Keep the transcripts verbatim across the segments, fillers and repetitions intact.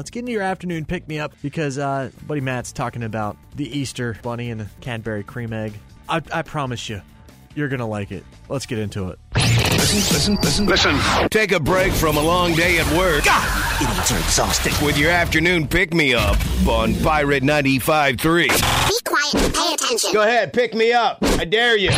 Let's get into your afternoon pick-me-up because uh, buddy Matt's talking about the Easter Bunny and the Cadbury cream egg. I, I promise you, you're going to like it. Let's get into it. Listen, listen, listen, listen. Take a break from a long day at work. God, idiots are exhausting. With your afternoon pick-me-up on Pirate ninety-five point three. Be quiet and pay attention. Go ahead, pick me up. I dare you.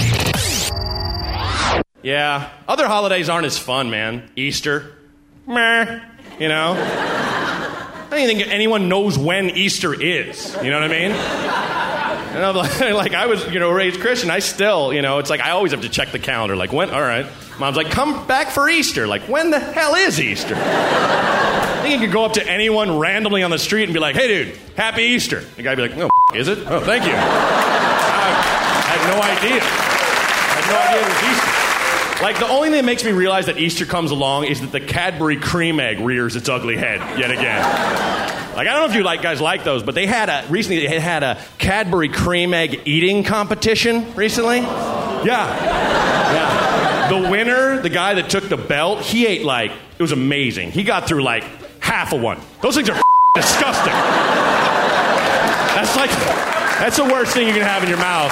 Yeah, other holidays aren't as fun, man. Easter, meh, you know? I don't even think anyone knows when Easter is, you know what I mean? You know, like, I was, you know, raised Christian, I still, you know, it's like I always have to check the calendar, like, when, all right. Mom's like, come back for Easter. Like, when the hell is Easter? I think you could go up to anyone randomly on the street and be like, hey, dude, happy Easter. The guy would be like, oh, is it? Oh, thank you. I, I had no idea. I had no idea it was Easter. Like, the only thing that makes me realize that Easter comes along is that the Cadbury cream egg rears its ugly head yet again. Like, I don't know if you like guys like those, but they had a, recently they had a Cadbury cream egg eating competition recently. Yeah. Yeah. The winner, the guy that took the belt, he ate like, it was amazing. He got through like half of one. Those things are disgusting. That's like, that's the worst thing you can have in your mouth.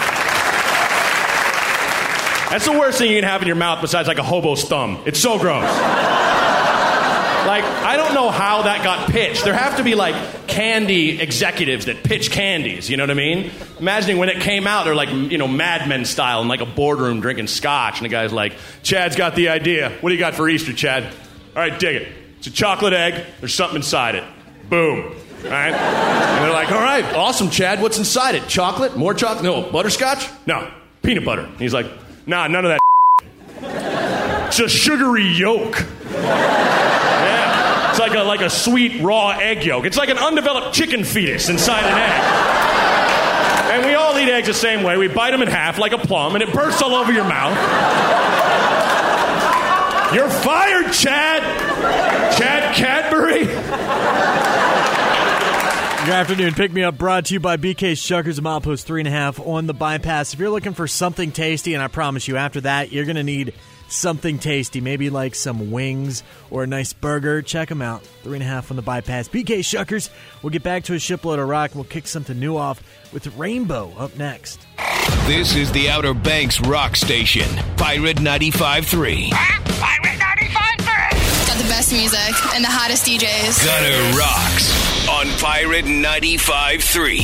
That's the worst thing you can have in your mouth besides like a hobo's thumb. It's so gross. Like, I don't know how that got pitched. There have to be like candy executives that pitch candies, you know what I mean? Imagining when it came out, they're like, you know, Mad Men style in like a boardroom drinking scotch. And the guy's like, Chad's got the idea. What do you got for Easter, Chad? All right, dig it. It's a chocolate egg. There's something inside it. Boom. All right? And they're like, all right, awesome, Chad. What's inside it? Chocolate? More chocolate? No. Butterscotch? No. Peanut butter. And he's like, nah, none of that. It's a sugary yolk. Yeah. It's like a like a sweet raw egg yolk. It's like an undeveloped chicken fetus inside an egg. And we all eat eggs the same way. We bite them in half like a plum, and it bursts all over your mouth. You're fired, Chad. Chad Cadbury. Good afternoon. Pick Me Up brought to you by B K's Shuckers and Milepost three and a half on the bypass. If you're looking for something tasty, and I promise you after that, you're going to need something tasty, maybe like some wings or a nice burger, check them out. Three and a half on the bypass. B K Shuckers. We'll get back to a shipload of rock. We'll kick something new off with Rainbow up next. This is the Outer Banks Rock Station, Pirate ninety-five point three. Pirate ninety-five point three. Got the best music and the hottest D Js. Gutter rocks on Pirate ninety-five point three.